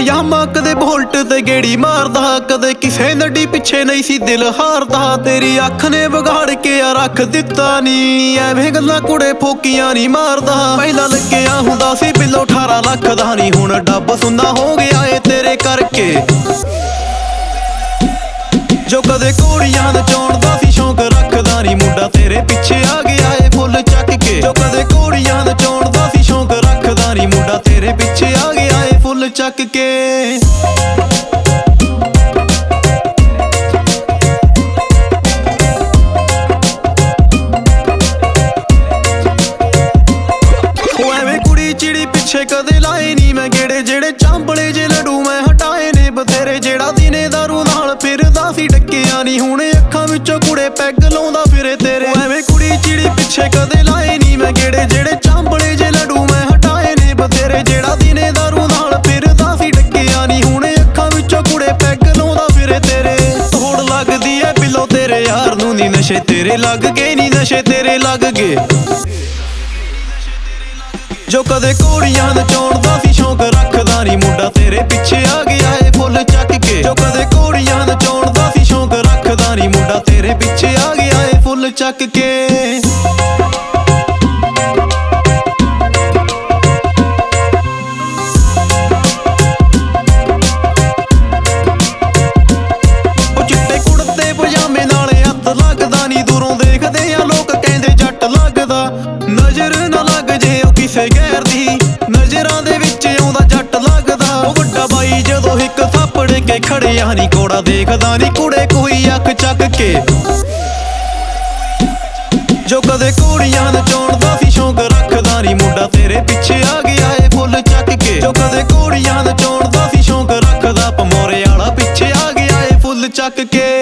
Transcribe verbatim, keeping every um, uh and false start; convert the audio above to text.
ਪਜਾਮਾ ਕਦੇ ਬੋਲਟ ਤੇ ਗੇੜੀ ਮਾਰਦਾ, ਕਦੇ ਕਿਸੇ ਨੱਡੀ ਪਿੱਛੇ ਨਹੀਂ ਸੀ ਦਿਲ ਹਾਰਦਾ। ਤੇਰੀ ਅੱਖ ਨੇ ਵਿਗਾੜ ਕੇ ਆ ਰੱਖ ਦਿੱਤਾ ਨੀ, ਐਵੇਂ ਗੱਲਾਂ ਕੁੜੇ ਫੋਕੀਆਂ ਨਹੀਂ ਮਾਰਦਾ। ਪਹਿਲਾਂ ਲੱਗਿਆ ਹੁੰਦਾ ਸੀ ਬਿੱਲੋ ਅਠਾਰਾਂ ਲੱਖ ਦਾ ਨੀ, ਹੁਣ ਡੱਬ ਸੁੰਨਾ ਹੋ ਗਿਆ ਏ ਤੇਰੇ ਕਰਕੇ। ਜੋ ਕਦੇ ਘੋੜੀਆਂ ਨਚਾਉਣ ਦਾ ਸੀ ਸ਼ੌਂਕ ਰੱਖਦਾ ਨੀ, ਮੁੰਡਾ ਤੇਰੇ ਪਿੱਛੇ ਆ ਗਿਆ ਏ ਫੁੱਲ ਚੱਕ ਕੇ। ਜੋ ਕਦੇ ਘੋੜੀਆਂ ਨਚਾਉਣ ਦਾ ਸੀ ਸ਼ੌਂਕ ਰੱਖਦਾ ਨੀ, ਮੁੰਡਾ ਤੇਰੇ ਪਿੱਛੇ ਆ ਗਿਆ ਏ ਫੁੱਲ ਚੱਕ ਕੇ। ਉਹ ਐਵੇਂ ਕੁੜੀ ਚਿੜੀ ਪਿੱਛੇ ਕਦੇ ਲਾਏ ਨੀ ਮੈਂ ਗੇੜੇ, ਜਿਹੜੇ ਚਾਂਬਲੇ ਜੇ ਲੱਡੂ ਮੈਂ ਹਟਾਏ ਨੇ ਬਥੇਰੇ। ਜਿਹੜਾ ਦਿਨੇ ਦਾਰੂ ਨਾਲ ਫਿਰਦਾ ਸੀ ਡੱਕਿਆ ਨੀ, ਹੁਣ ਅੱਖਾਂ ਵਿੱਚੋਂ ਕੁੜੇ ਪੈਗ ਲਾਉਂਦਾ ਫਿਰੇ ਤੇਰੇ। ਉਹ ਐਵੇਂ ਕੁੜੀ ਚਿੜੀ ਪਿੱਛੇ ਕਦੇ ਲਾਏ ਨੀ ਮੈਂ ਗੇੜੇ, ਜਿਹੜੇ ਚਾਂਬਲੇ ਜੇ ਲੱਡੂ ਮੈਂ ਹਟਾਏ ਨੇ ਬਥੇਰੇ। ਜਿਹੜਾ ਦਿਨੇ ਦਾਰੂ ਨਾਲ ਫਿਰਦਾ ਸੀ ਡੱਕਿਆ ਨੀ, ਹੁਣ ਅੱਖਾਂ ਵਿੱਚੋਂ ਕੁੜੇ ਪੈਗ ਲਾਉਂਦਾ ਫਿਰੇ ਤੇਰੇ। ਹੋੜ ਲੱਗਦੀ ਐ ਬਿੱਲੋ ਤੇਰੇ ਯਾਰ ਨੂੰ ਨੀ, ਨਸ਼ੇ ਤੇਰੇ ਲੱਗ ਗਏ ਨੀ, ਨਸ਼ੇ ਤੇਰੇ ਲੱਗ ਗਏ। ਜੋ ਕਦੇ ਘੋੜੀਆਂ ਨਚਾਉਣ ਦਾ ਸੀ ਸ਼ੌਂਕ ਰੱਖਦਾ ਨੀ, ਮੁੰਡਾ ਤੇਰੇ ਪਿੱਛੇ ਆ ਗਿਆ ਏ ਫੁੱਲ ਚੱਕ ਕੇ। ਜੋ ਕਦੇ ਘੋੜੀਆਂ ਨਚਾਉਣ ਦਾ ਸੀ ਸ਼ੌਂਕ ਰੱਖਦਾ ਨੀ, ਮੁੰਡਾ ਤੇਰੇ ਪਿੱਛੇ ਆ ਗਿਆ ਏ ਫੁੱਲ ਚੱਕ ਕੇ। ਉਹ ਚਿੱਟੇ ਕੁੜਤੇ ਪਜਾਮੇ ਨਾਲ ਹੱਥ ਲੱਗਦਾ ਨੀ, ਦੂਰੋਂ ਦੇਖਦੇ ਆ ਲੋਕ ਕਹਿੰਦੇ ਜੱਟ ਲੱਗਦਾ। ਨਜ਼ਰ ਨਾ ਲੱਗ ਜੇ ਉਹ ਕਿਸੇ ਗੈਰ ਦੀ, ਨਜ਼ਰਾਂ ਦੇ ਵਿੱਚ ਆਉਂਦਾ ਜੱਟ ਲੱਗਦਾ। ਉਹ ਵੱਡਾ ਬਾਈ ਜਦੋਂ ਇੱਕ ਥੱਪੜ ਕੇ ਖੜਿਆ ਨੀ, ਕੋੜਾ ਦੇਖਦਾ ਨੀ ਕੁੜੇ ਕੋਈ ਅੱਖ ਚੱਕ ਕੇ। ਜੋ ਕਦੇ ਘੋੜੀਆਂ ਨਚਾਉਣ ਦਾ ਸੀ ਸ਼ੌਂਕ ਰੱਖਦਾ ਨੀ, ਮੁੰਡਾ ਤੇਰੇ ਪਿੱਛੇ ਆ ਗਿਆ ਏ ਫੁੱਲ ਚੱਕ ਕੇ। ਜੋ ਕਦੇ ਘੋੜੀਆਂ ਨਚਾਉਣ ਦਾ ਸੀ ਸ਼ੌਂਕ ਰੱਖਦਾ, ਪਮੋਰੇ ਵਾਲਾ ਪਿੱਛੇ ਆ ਗਿਆ ਏ ਫੁੱਲ ਚੱਕ ਕੇ।